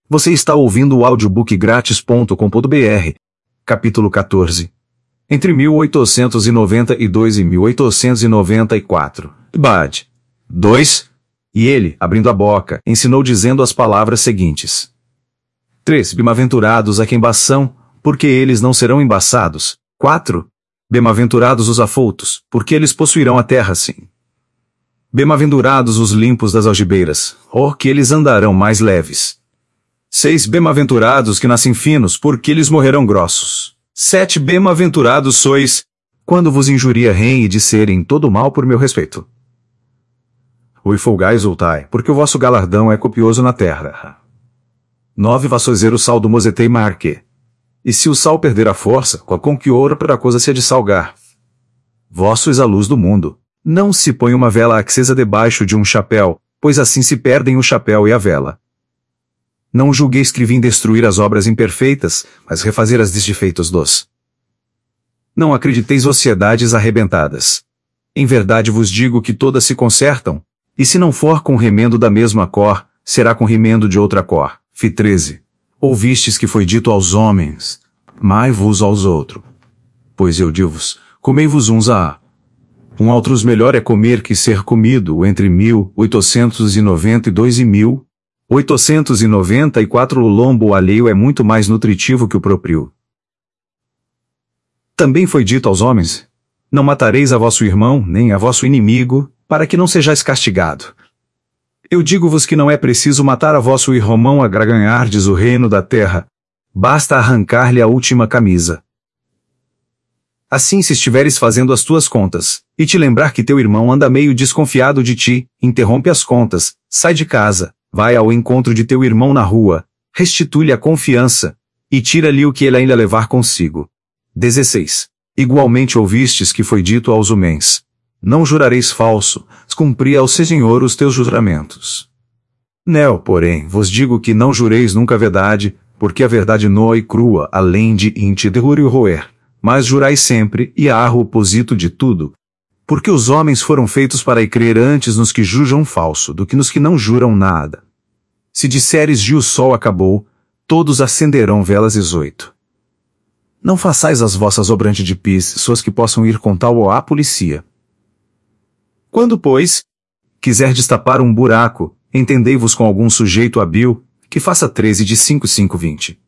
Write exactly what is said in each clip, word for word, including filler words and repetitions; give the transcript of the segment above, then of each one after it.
Você está ouvindo o audiobook grátis ponto com ponto br. Capítulo quatorze. Entre mil oitocentos e noventa e dois e mil oitocentos e noventa e quatro. Bad. dois. E ele, abrindo a boca, ensinou dizendo as palavras seguintes. três. Bem-aventurados a quem embaçam, porque eles não serão embaçados. quatro. Bem-aventurados os afoutos, porque eles possuirão a terra sim. Bem-aventurados os limpos das algibeiras, oh, que eles andarão mais leves. seis. Bem-aventurados que nascem finos, porque eles morrerão grossos. sete. Bem-aventurados sois, quando vos injuriem e disserem todo mal por meu respeito. Oi, folgai e exultai, porque o vosso galardão é copioso na terra. nove. Vassoizer o sal do mosetei marque. E se o sal perder a força, com que ouro para a coisa se há de salgar? Vós sois a luz do mundo. Não se põe uma vela acesa debaixo de um chapéu, pois assim se perdem o chapéu e a vela. Não julgueis que vim destruir as obras imperfeitas, mas refazer as desfeitos dos. Não acrediteis sociedades arrebentadas. Em verdade vos digo que todas se consertam, e se não for com remendo da mesma cor, será com remendo de outra cor. Fi treze. Ouvistes que foi dito aos homens, amai-vos aos outros. Pois eu digo-vos, comei-vos uns a um a outros melhor é comer que ser comido entre mil oitocentos e noventa e dois e mil oitocentos e noventa e quatro. O lombo alheio é muito mais nutritivo que o próprio. Também foi dito aos homens, não matareis a vosso irmão, nem a vosso inimigo, para que não sejais castigado. Eu digo-vos que não é preciso matar a vosso irmão a ganhardes o reino da terra. Basta arrancar-lhe a última camisa. Assim, se estiveres fazendo as tuas contas, e te lembrar que teu irmão anda meio desconfiado de ti, interrompe as contas, sai de casa, vai ao encontro de teu irmão na rua, restitui-lhe a confiança, e tira-lhe o que ele ainda levar consigo. dezesseis. Igualmente ouvistes que foi dito aos homens, não jurareis falso, cumpri ao Senhor os teus juramentos. Nel, porém, vos digo que não jureis nunca a verdade, porque a verdade nua e crua, além de inte derrur e roer, mas jurai sempre, e há o oposito de tudo, porque os homens foram feitos para crer antes nos que jujam falso, do que nos que não juram nada. Se disseres de o sol acabou, todos acenderão velas dezoito. Não façais as vossas obrantes de pis, suas que possam ir com tal à polícia. Quando, pois, quiser destapar um buraco, entendei-vos com algum sujeito habil, que faça treze de cinco, cinco, vinte.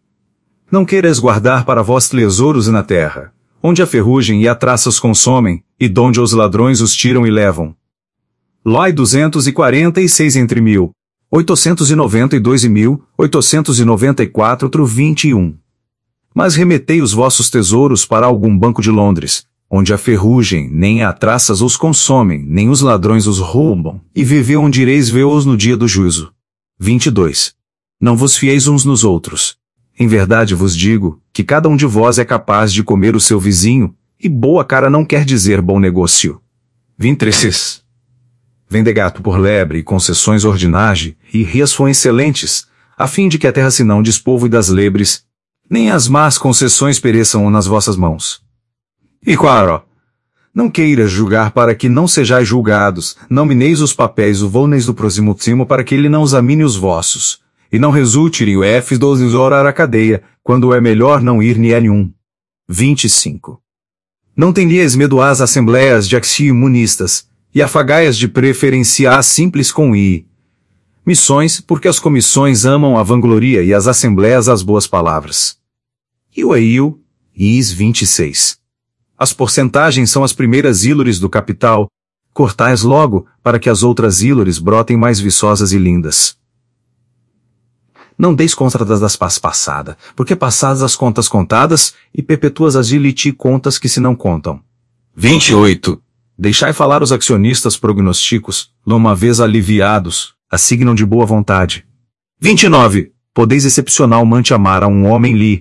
Não queiras guardar para vós tesouros na terra, onde a ferrugem e a traça os consomem, e donde os ladrões os tiram e levam. Lói duzentos e quarenta e seis entre mil oitocentos e noventa e dois e mil oitocentos e noventa e quatro, vinte e um. Mas remetei os vossos tesouros para algum banco de Londres, onde a ferrugem nem a traças os consomem, nem os ladrões os roubam, e viveu onde ireis vê-os no dia do juízo. vinte e dois. Não vos fieis uns nos outros. Em verdade vos digo, que cada um de vós é capaz de comer o seu vizinho, e boa cara não quer dizer bom negócio. vinte e três. Vende gato por lebre e concessões ordinage, e rias foram excelentes, a fim de que a terra se não despovo e das lebres, nem as más concessões pereçam nas vossas mãos. E claro, não queiras julgar para que não sejais julgados, não mineis os papéis o voneis do próximo timo para que ele não examine os vossos, e não resulte o F doze horas a cadeia, quando é melhor não ir ni a nenhum. vinte e cinco. Não tenhais medo às assembleias de axiomunistas, e afagaias de preferenciar simples com i. Missões, porque as comissões amam a vangloria e as assembleias as boas palavras. E o eio, is vinte e seis. As porcentagens são as primeiras ílores do capital, cortais logo, para que as outras ílores brotem mais viçosas e lindas. Não deis contas das paz passada, porque passadas as contas contadas, e perpetuas as iliti contas que se não contam. vinte e oito. Deixai falar os acionistas prognosticos, uma vez aliviados, assignam de boa vontade. vinte e nove. Podeis excepcionalmente amar a um homem li,